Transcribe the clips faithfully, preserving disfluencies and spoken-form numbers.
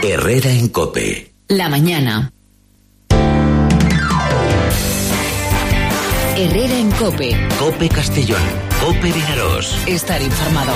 Herrera en COPE. La mañana. Herrera en COPE. COPE Castellón. COPE Vinaroz. Estar informado.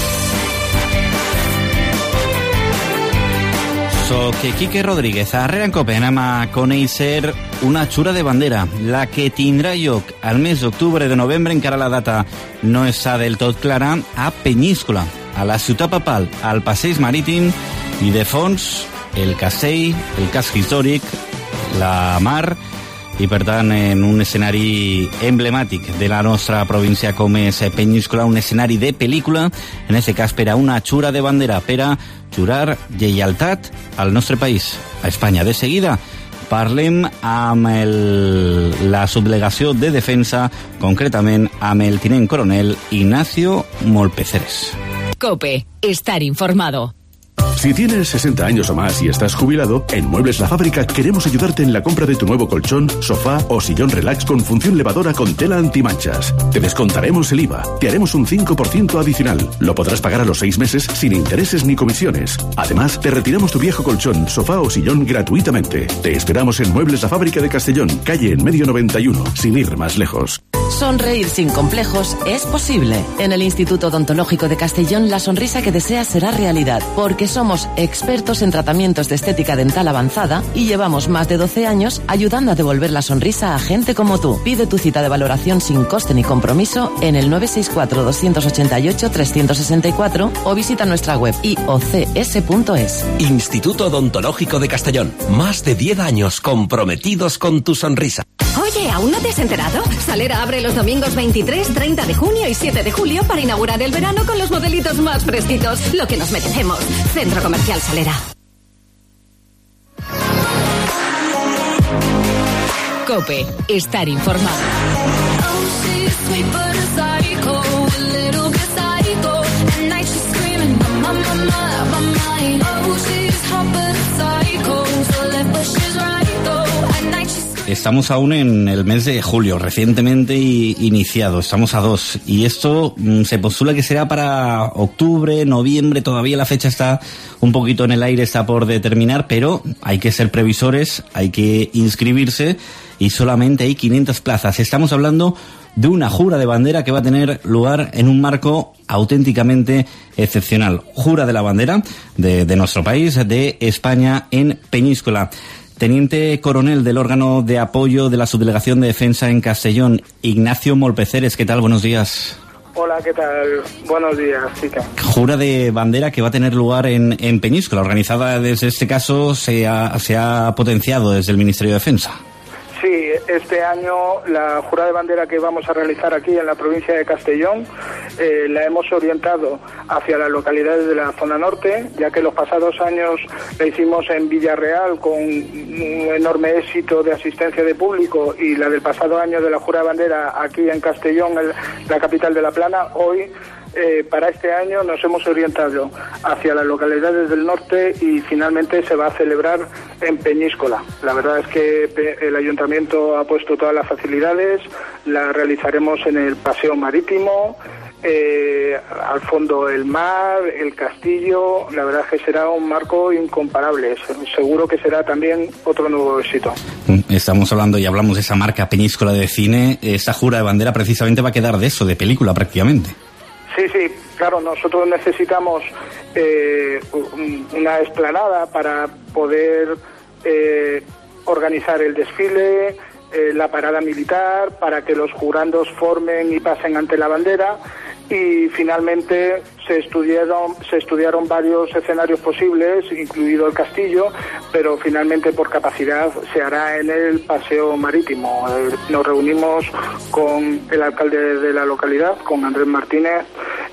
Soc Quique Rodríguez, a Herrera en COPE anem a conèixer una xura de bandera, la que tindrà lloc al mes d'octubre de novembre, encara la data no està del tot clara, a Penyíscola, a la ciutat papal, al passeig marítim, i de fons el castell, el casc històric, la mar, i per tant en un escenari emblemàtic de la nostra província com és Penyíscola, un escenari de pel·lícula, en aquest cas per a una xura de bandera, per a jurar lleialtat al nostre país, a Espanya. De seguida parlem amb el, la subdelegació de defensa, concretament amb el tinent coronel Ignacio Molpeceres. COPE, estar informado. Si tienes sesenta años o más y estás jubilado, en Muebles La Fábrica queremos ayudarte en la compra de tu nuevo colchón, sofá o sillón relax con función lavadora con tela antimanchas. Te descontaremos el I V A, te haremos un cinco por ciento adicional. Lo podrás pagar a los seis meses sin intereses ni comisiones. Además, te retiramos tu viejo colchón, sofá o sillón gratuitamente. Te esperamos en Muebles La Fábrica de Castellón, calle en medio noventa y uno, sin ir más lejos. Sonreír sin complejos es posible. En el Instituto Odontológico de Castellón, la sonrisa que deseas será realidad, porque somos expertos en tratamientos de estética dental avanzada y llevamos más de doce años ayudando a devolver la sonrisa a gente como tú. Pide tu cita de valoración sin coste ni compromiso en el nueve seis cuatro, dos ocho ocho, tres seis cuatro o visita nuestra web i o ce ese punto es. Instituto Odontológico de Castellón. Más de diez años comprometidos con tu sonrisa. Oye, ¿aún no te has enterado? Salera abre los domingos veintitrés, treinta de junio y siete de julio para inaugurar el verano con los modelitos más fresquitos. Lo que nos merecemos. Centro Comercial Salera. COPE, estar informado. Estamos aún en el mes de julio, recientemente iniciado, estamos a dos, y esto mmm, se postula que será para octubre, noviembre, todavía la fecha está un poquito en el aire, está por determinar, pero hay que ser previsores, hay que inscribirse, y solamente hay quinientas plazas. Estamos hablando de una jura de bandera que va a tener lugar en un marco auténticamente excepcional. Jura de la bandera de, de nuestro país, de España, en Penyíscola. Teniente coronel del órgano de apoyo de la Subdelegación de Defensa en Castellón, Ignacio Molpeceres, ¿qué tal? Buenos días. Hola, ¿qué tal? Buenos días, chica. Jura de bandera que va a tener lugar en, en Penyíscola, organizada desde este caso, se ha, se ha potenciado desde el Ministerio de Defensa. Sí, este año la jura de bandera que vamos a realizar aquí en la provincia de Castellón eh, la hemos orientado hacia las localidades de la zona norte, ya que los pasados años la hicimos en Villarreal con un enorme éxito de asistencia de público, y la del pasado año de la jura de bandera aquí en Castellón, el, la capital de La Plana. Hoy Eh, para este año nos hemos orientado hacia las localidades del norte y finalmente se va a celebrar en Penyíscola. La verdad es que el ayuntamiento ha puesto todas las facilidades, la realizaremos en el paseo marítimo, eh, al fondo el mar, el castillo. La verdad es que será un marco incomparable, seguro que será también otro nuevo éxito. Estamos hablando y hablamos de esa marca Penyíscola de cine, esta jura de bandera precisamente va a quedar de eso, de película prácticamente. Sí, sí, claro, nosotros necesitamos eh, una explanada para poder eh, organizar el desfile, eh, la parada militar, para que los jurandos formen y pasen ante la bandera, y finalmente se estudiaron, se estudiaron varios escenarios posibles, incluido el castillo, pero finalmente por capacidad se hará en el paseo marítimo. Eh, nos reunimos con el alcalde de la localidad, con Andrés Martínez,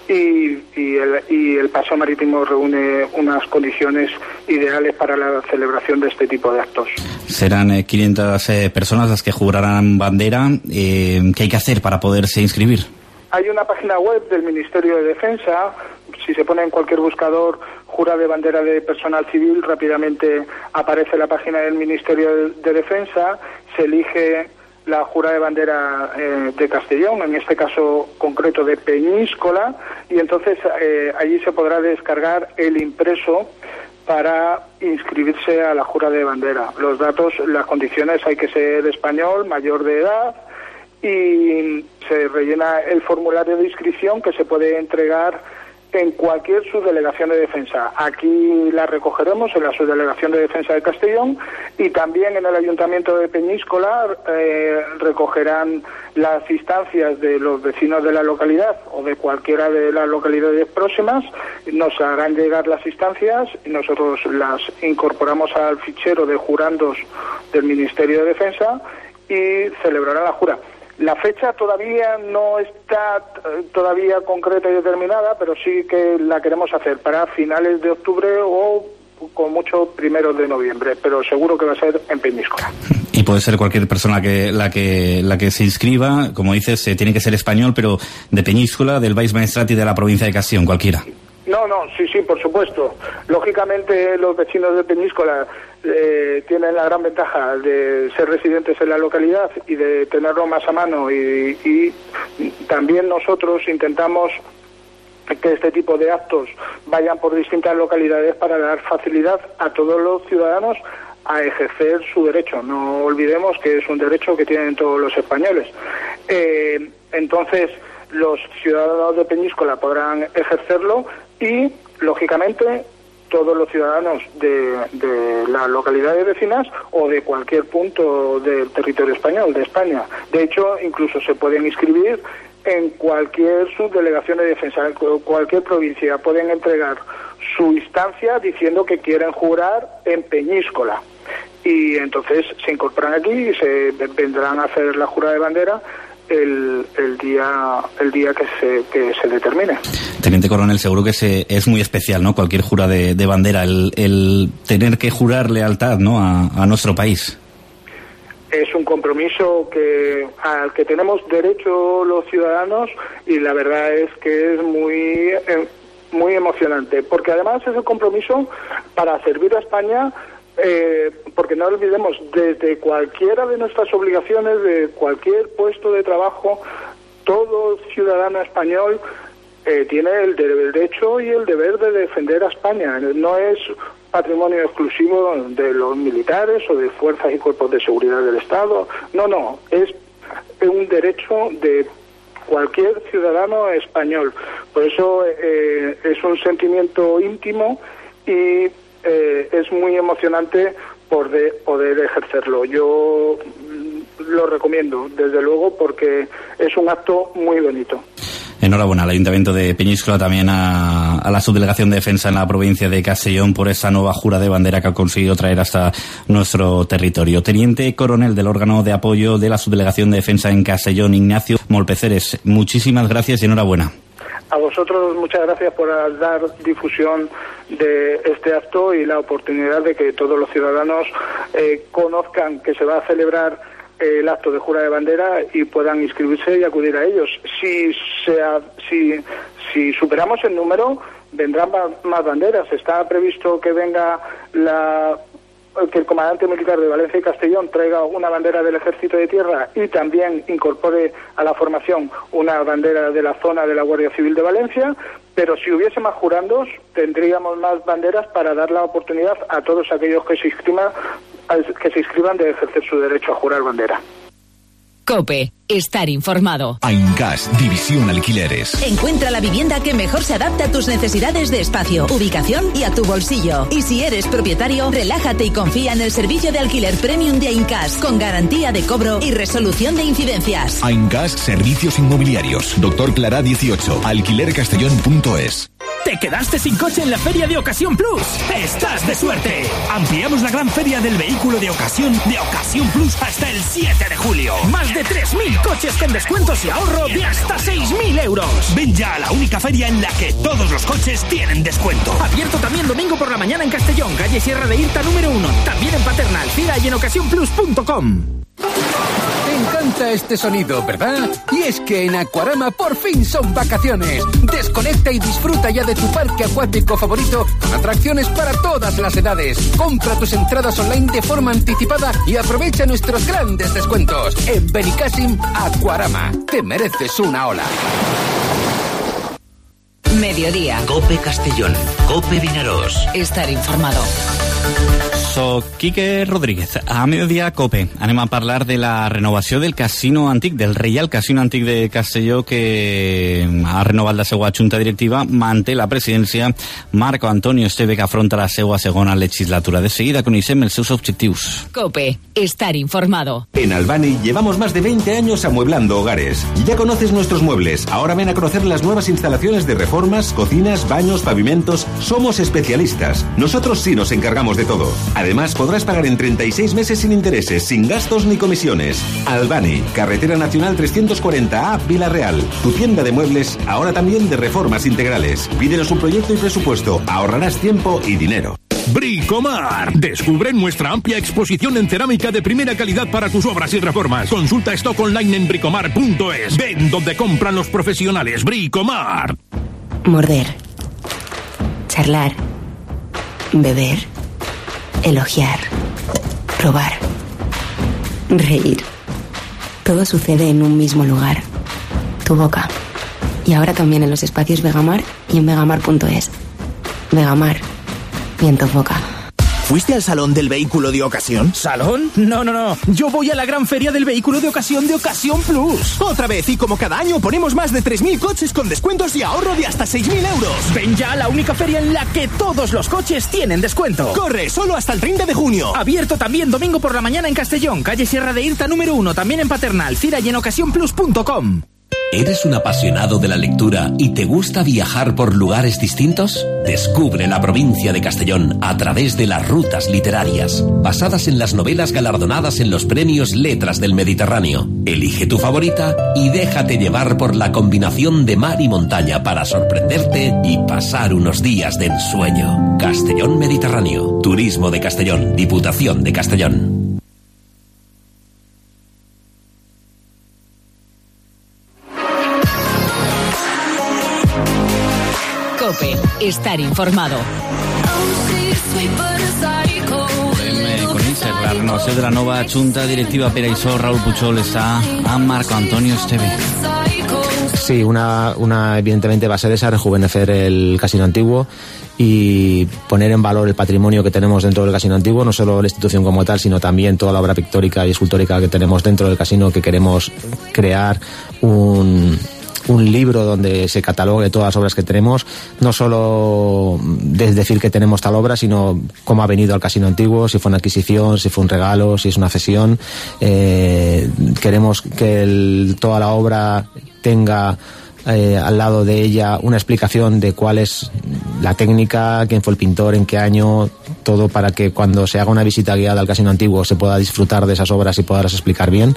y, y, el, y el paseo marítimo reúne unas condiciones ideales para la celebración de este tipo de actos. Serán eh, quinientas eh, personas las que jurarán bandera. Eh, ¿Qué hay que hacer para poderse inscribir? Hay una página web del Ministerio de Defensa. Si se pone en cualquier buscador jura de bandera de personal civil, rápidamente aparece la página del Ministerio de Defensa, se elige la jura de bandera eh, de Castellón, en este caso concreto de Penyíscola, y entonces eh, allí se podrá descargar el impreso para inscribirse a la jura de bandera. Los datos, las condiciones, hay que ser español, mayor de edad, y se rellena el formulario de inscripción que se puede entregar en cualquier subdelegación de defensa. Aquí la recogeremos en la subdelegación de defensa de Castellón, y también en el Ayuntamiento de Peñíscola eh, recogerán las instancias de los vecinos de la localidad o de cualquiera de las localidades próximas. Nos harán llegar las instancias y nosotros las incorporamos al fichero de jurandos del Ministerio de Defensa y celebrarán la jura. La fecha todavía no está todavía concreta y determinada, pero sí que la queremos hacer para finales de octubre o con mucho primeros de noviembre, pero seguro que va a ser en Peñíscola. Y puede ser cualquier persona que la que la que se inscriba, como dices, eh, tiene que ser español, pero de Peñíscola, del Baix Maestrat y de la provincia de Castellón, cualquiera. No, no, sí, sí, por supuesto. Lógicamente los vecinos de Peñíscola eh, tienen la gran ventaja de ser residentes en la localidad y de tenerlo más a mano, y, y también nosotros intentamos que este tipo de actos vayan por distintas localidades para dar facilidad a todos los ciudadanos a ejercer su derecho. No olvidemos que es un derecho que tienen todos los españoles. Eh, entonces, los ciudadanos de Peñíscola podrán ejercerlo y, lógicamente, todos los ciudadanos de, de las localidades vecinas o de cualquier punto del territorio español, de España. De hecho, incluso se pueden inscribir en cualquier subdelegación de defensa, en cualquier provincia. Pueden entregar su instancia diciendo que quieren jurar en Peñíscola. Y entonces se incorporan aquí y se vendrán a hacer la jura de bandera el, el día el día que se que se determine. Teniente Coronel, seguro que se, es muy especial, ¿no? Cualquier jura de, de bandera, el, el tener que jurar lealtad, ¿no? a, a nuestro país. Es un compromiso que al que tenemos derecho los ciudadanos, y la verdad es que es muy muy emocionante, porque además es un compromiso para servir a España, eh, porque no olvidemos, desde cualquiera de nuestras obligaciones, de cualquier puesto de trabajo, todo ciudadano español eh, tiene el derecho y el deber de defender a España. No es patrimonio exclusivo de los militares o de fuerzas y cuerpos de seguridad del Estado. No, no, es un derecho de cualquier ciudadano español. Por eso eh, es un sentimiento íntimo y eh, es muy emocionante poder, poder ejercerlo. Yo lo recomiendo, desde luego, porque es un acto muy bonito. Enhorabuena al Ayuntamiento de Peñíscola, también a, a la Subdelegación de Defensa en la provincia de Castellón por esa nueva jura de bandera que ha conseguido traer hasta nuestro territorio. Teniente Coronel del órgano de apoyo de la Subdelegación de Defensa en Castellón, Ignacio Molpeceres, muchísimas gracias y enhorabuena. A vosotros muchas gracias por dar difusión de este acto y la oportunidad de que todos los ciudadanos eh, conozcan que se va a celebrar el acto de jura de bandera y puedan inscribirse y acudir a ellos. Si sea, si si superamos el número, vendrán más, más banderas. Está previsto que venga la que el comandante militar de Valencia y Castellón traiga una bandera del Ejército de Tierra y también incorpore a la formación una bandera de la zona de la Guardia Civil de Valencia. Pero si hubiese más jurandos, tendríamos más banderas para dar la oportunidad a todos aquellos que se inscriban que se inscriban de ejercer su derecho a jurar bandera. COPE. Estar informado. Aincas, División Alquileres. Encuentra la vivienda que mejor se adapta a tus necesidades de espacio, ubicación y a tu bolsillo. Y si eres propietario, relájate y confía en el servicio de alquiler premium de Aincas, con garantía de cobro y resolución de incidencias. Aincas Servicios Inmobiliarios. Doctor Clará dieciocho. alquiler castellón punto es. ¿Te quedaste sin coche en la Feria de Ocasión Plus? ¡Estás de suerte! Ampliamos la gran feria del vehículo de ocasión de Ocasión Plus hasta el siete de julio. Más de tres mil coches con descuentos y ahorro de hasta seis mil euros. Ven ya a la única feria en la que todos los coches tienen descuento. Abierto también domingo por la mañana en Castellón, calle Sierra de Irta número uno. También en Paterna, Alcira y en ocasión plus punto com. Te encanta este sonido, ¿verdad? Y es que en Aquarama por fin son vacaciones. Desconecta y disfruta ya de tu parque acuático favorito con atracciones para todas las edades. Compra tus entradas online de forma anticipada y aprovecha nuestros grandes descuentos. En Benicàssim, Aquarama. Te mereces una ola. Mediodía. Cope Castellón. Cope Vinaròs. Estar informado. Soc Quique Rodríguez. A Mediodía Cope anem a parlar de la renovació del Casino Antic, del Reial Casino Antic de Castelló, que ha renovat la seva junta directiva. Manté la presidència Marco Antonio Esteve, que afronta la seva segona legislatura. De seguida coneixem els seus objectius. Cope, estar informado. En Albani llevamos más de veinte años amueblando hogares. Ya conoces nuestros muebles. Ahora ven a conocer las nuevas instalaciones de reformas, cocinas, baños, pavimentos. Somos especialistas. Nosotros sí nos encargamos de todo. Además, podrás pagar en treinta y seis meses sin intereses, sin gastos ni comisiones. Albani, Carretera Nacional trescientos cuarenta A, Vila Real. Tu tienda de muebles, ahora también de reformas integrales. Pídenos un proyecto y presupuesto. Ahorrarás tiempo y dinero. Bricomar. Descubre nuestra amplia exposición en cerámica de primera calidad para tus obras y reformas. Consulta stock online en bricomar punto es. Ven donde compran los profesionales. Bricomar. Morder. Charlar. Beber. Elogiar. Probar. Reír. Todo sucede en un mismo lugar. Tu boca. Y ahora también en los espacios Vegamar y en vegamar punto es. Vegamar. Viento boca. ¿Fuiste al Salón del Vehículo de Ocasión? ¿Salón? No, no, no. Yo voy a la gran feria del vehículo de ocasión de Ocasión Plus. Otra vez, y como cada año ponemos más de tres mil coches con descuentos y ahorro de hasta seis mil euros. Ven ya a la única feria en la que todos los coches tienen descuento. Corre, solo hasta el treinta de junio. Abierto también domingo por la mañana en Castellón, calle Sierra de Irta número uno, también en Paternal, Cira y en ocasión plus punto com. ¿Eres un apasionado de la lectura y te gusta viajar por lugares distintos? Descubre la provincia de Castellón a través de las rutas literarias, basadas en las novelas galardonadas en los premios Letras del Mediterráneo. Elige tu favorita y déjate llevar por la combinación de mar y montaña para sorprenderte y pasar unos días de ensueño. Castellón Mediterráneo, Turismo de Castellón, Diputación de Castellón. Cope, estar informado. Conèixer la renovació de la nova junta directiva. Per això Raúl Puchol está a Marco Antonio Esteve. Sí, una, una evidentemente va a ser esa, rejuvenecer el Casino Antiguo y poner en valor el patrimonio que tenemos dentro del Casino Antiguo, no solo la institución como tal, sino también toda la obra pictórica y escultórica que tenemos dentro del casino, que queremos crear un... un libro donde se catalogue todas las obras que tenemos, no solo de decir que tenemos tal obra, sino cómo ha venido al Casino Antiguo, si fue una adquisición, si fue un regalo, si es una cesión. Eh, queremos que el, toda la obra tenga eh, al lado de ella una explicación de cuál es la técnica, quién fue el pintor, en qué año, todo para que cuando se haga una visita guiada al Casino Antiguo se pueda disfrutar de esas obras y poderlas explicar bien.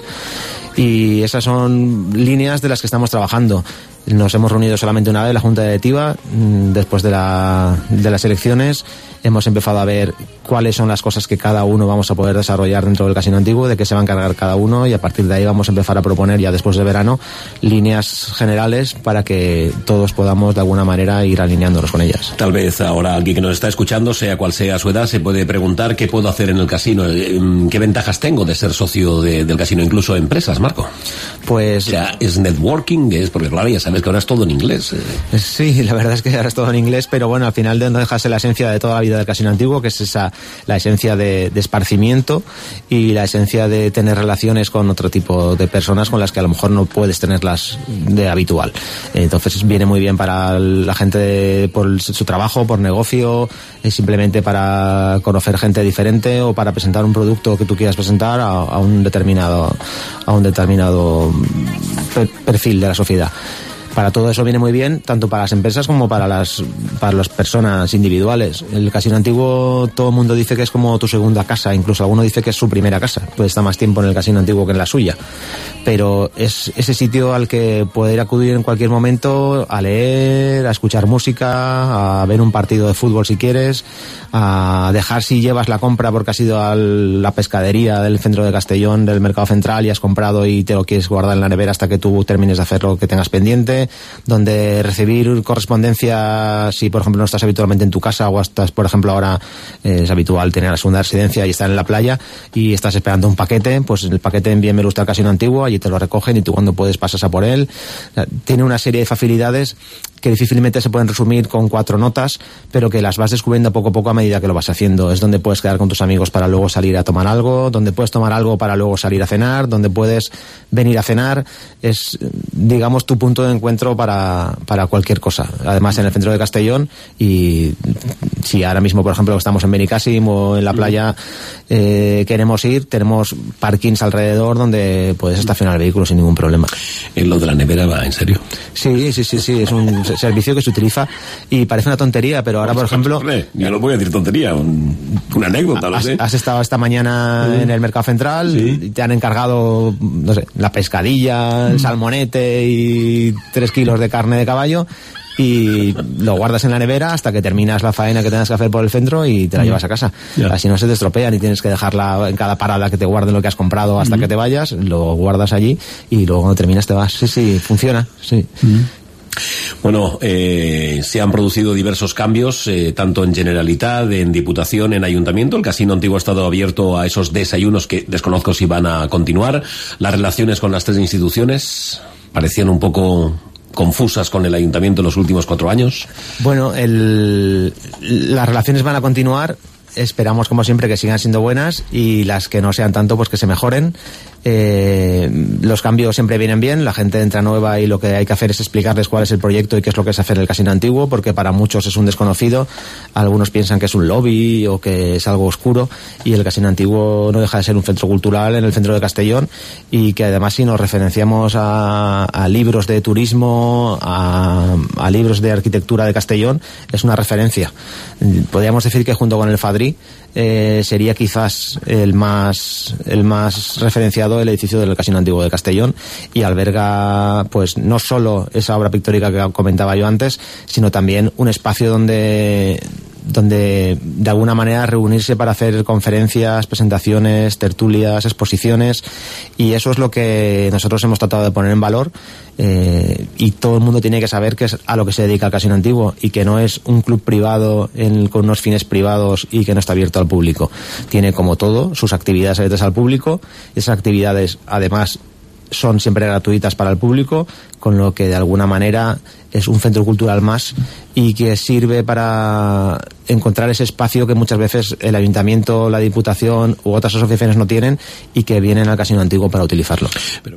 Y esas son líneas de las que estamos trabajando. Nos hemos reunido solamente una vez la Junta Directiva después de, la, de las elecciones. Hemos empezado a ver cuáles son las cosas que cada uno vamos a poder desarrollar dentro del Casino Antiguo, de qué se va a encargar cada uno, y a partir de ahí vamos a empezar a proponer ya después de verano líneas generales para que todos podamos de alguna manera ir alineándonos con ellas. Tal vez ahora alguien que nos está escuchando, sea cual sea su edad, se puede preguntar qué puedo hacer en el casino, qué ventajas tengo de ser socio de, del casino, incluso empresas, Marco. Pues... O sea, es networking, es porque claro, ya sabes que ahora es todo en inglés. Sí, la verdad es que ahora es todo en inglés, pero bueno, al final no dejas la esencia de toda la vida del Casino Antiguo, que es esa, la esencia de, de esparcimiento y la esencia de tener relaciones con otro tipo de personas con las que a lo mejor no puedes tenerlas de habitual. Entonces viene muy bien para la gente de, por su trabajo, por negocio, simplemente para conocer gente diferente o para presentar un producto que tú quieras presentar a, a un determinado a un determinado perfil de la sociedad. Para todo eso viene muy bien, tanto para las empresas como para las para las personas individuales. El Casino Antiguo, todo el mundo dice que es como tu segunda casa, incluso alguno dice que es su primera casa, pues está más tiempo en el Casino Antiguo que en la suya. Pero es ese sitio al que poder acudir en cualquier momento a leer, a escuchar música, a ver un partido de fútbol si quieres, a dejar si llevas la compra porque has ido a la pescadería del centro de Castellón, del Mercado Central, y has comprado y te lo quieres guardar en la nevera hasta que tú termines de hacer lo que tengas pendiente, donde recibir correspondencia si por ejemplo no estás habitualmente en tu casa o estás, por ejemplo, ahora eh, es habitual tener la segunda residencia y estar en la playa y estás esperando un paquete, pues el paquete envíenmelo usted al Casino Antiguo, allí te lo recogen y tú cuando puedes pasas a por él. Tiene una serie de facilidades que difícilmente se pueden resumir con cuatro notas, pero que las vas descubriendo poco a poco a medida que lo vas haciendo. Es donde puedes quedar con tus amigos para luego salir a tomar algo, donde puedes tomar algo para luego salir a cenar, donde puedes venir a cenar. Es, digamos, tu punto de encuentro para, para cualquier cosa. Además, en el centro de Castellón, y si ahora mismo, por ejemplo, estamos en Benicàssim o en la playa, eh, queremos ir, tenemos parkings alrededor donde puedes estacionar el vehículo sin ningún problema. ¿En lo de la nevera va en serio? Sí, sí, sí, sí, es un servicio que se utiliza y parece una tontería, pero ahora, por ejemplo... Yo no voy a decir tontería, un, una anécdota, lo has, sé. Has estado esta mañana sí. en el Mercado Central, sí. y te han encargado, no sé, la pescadilla, el salmonete y tres kilos de carne de caballo, y lo guardas en la nevera hasta que terminas la faena que tengas que hacer por el centro y te la llevas a casa. Ya. Así no se te estropea ni tienes que dejarla en cada parada que te guarden lo que has comprado hasta uh-huh. que te vayas, lo guardas allí y luego cuando terminas te vas. Sí, sí, funciona, sí. Uh-huh. Bueno, eh, se han producido diversos cambios, eh, tanto en Generalitat, en Diputación, en Ayuntamiento. El Casino Antiguo ha estado abierto a esos desayunos que desconozco si van a continuar. Las relaciones con las tres instituciones parecían un poco confusas con el Ayuntamiento en los últimos cuatro años. Bueno, el, las relaciones van a continuar. Esperamos, como siempre, que sigan siendo buenas y las que no sean tanto, pues que se mejoren. Eh, los cambios siempre vienen bien, la gente entra nueva y lo que hay que hacer es explicarles cuál es el proyecto y qué es lo que es hacer el Casino Antiguo, porque para muchos es un desconocido. Algunos piensan que es un lobby o que es algo oscuro, y el Casino Antiguo no deja de ser un centro cultural en el centro de Castellón, y que además, si nos referenciamos a, a libros de turismo, a, a libros de arquitectura de Castellón, es una referencia. Podríamos decir que junto con el Fadrí Eh, sería quizás el más el más referenciado el edificio del Casino Antiguo de Castellón, y alberga pues no solo esa obra pictórica que comentaba yo antes, sino también un espacio donde donde de alguna manera reunirse para hacer conferencias, presentaciones, tertulias, exposiciones, y eso es lo que nosotros hemos tratado de poner en valor, eh, y todo el mundo tiene que saber que es a lo que se dedica el Casino Antiguo y que no es un club privado en, con unos fines privados y que no está abierto al público. Tiene, como todo, sus actividades abiertas al público, y esas actividades además son siempre gratuitas para el público, con lo que de alguna manera es un centro cultural más y que sirve para encontrar ese espacio que muchas veces el Ayuntamiento, la Diputación u otras asociaciones no tienen, y que vienen al Casino Antiguo para utilizarlo. Pero...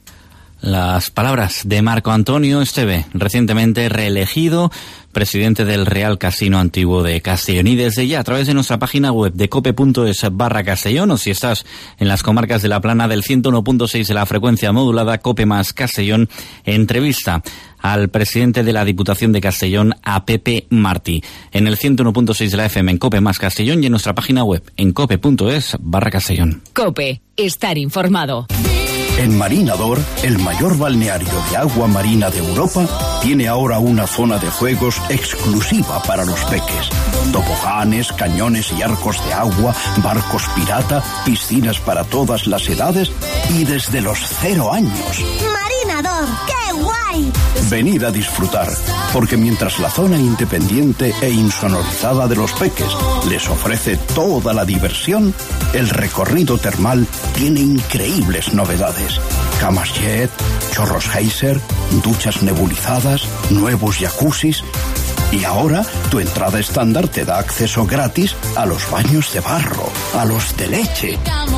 Las palabras de Marco Antonio Esteve, recientemente reelegido presidente del Real Casino Antiguo de Castellón. Y desde ya, a través de nuestra página web de cope.es barra Castellón, o si estás en las comarcas de la Plana, del ciento uno punto seis de la frecuencia modulada, Cope más Castellón, entrevista al presidente de la Diputación de Castellón, a Pepe Martí, en el ciento uno punto seis de la F M en Cope más Castellón, y en nuestra página web en cope.es barra Castellón. Cope, estar informado. En Marinador, el mayor balneario de agua marina de Europa, tiene ahora una zona de juegos exclusiva para los peques. Toboganes, cañones y arcos de agua, barcos pirata, piscinas para todas las edades y desde los cero años. ¡Marinador! ¡Qué guay! Venid a disfrutar, porque mientras la zona independiente e insonorizada de los peques les ofrece toda la diversión, el recorrido termal tiene increíbles novedades. Camas jet, chorros geyser, duchas nebulizadas, nuevos jacuzzis. Y ahora tu entrada estándar te da acceso gratis a los baños de barro, a los de leche.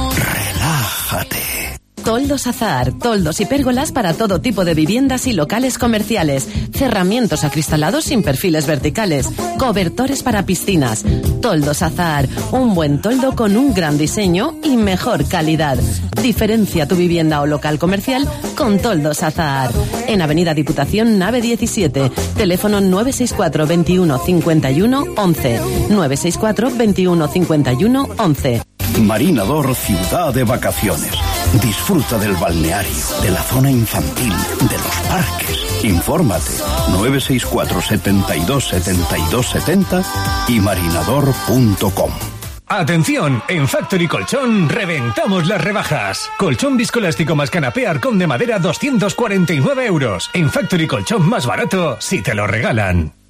Relájate. Toldos Azahar, toldos y pérgolas para todo tipo de viviendas y locales comerciales, cerramientos acristalados sin perfiles verticales, cobertores para piscinas. Toldos Azahar, un buen toldo con un gran diseño y mejor calidad. Diferencia tu vivienda o local comercial con Toldos Azahar. En Avenida Diputación, nave diecisiete, teléfono nueve seis cuatro, veintiuno, cincuenta y uno, once, nueve seis cuatro, veintiuno, cincuenta y uno, once. Marinador, ciudad de vacaciones. Disfruta del balneario, de la zona infantil, de los parques. Infórmate nueve seis cuatro, setenta y dos, setenta y dos, setenta y marinador punto com. Atención, en Factory Colchón reventamos las rebajas. Colchón viscoelástico más canapé Arcón de madera, doscientos cuarenta y nueve euros. En Factory Colchón, más barato si te lo regalan.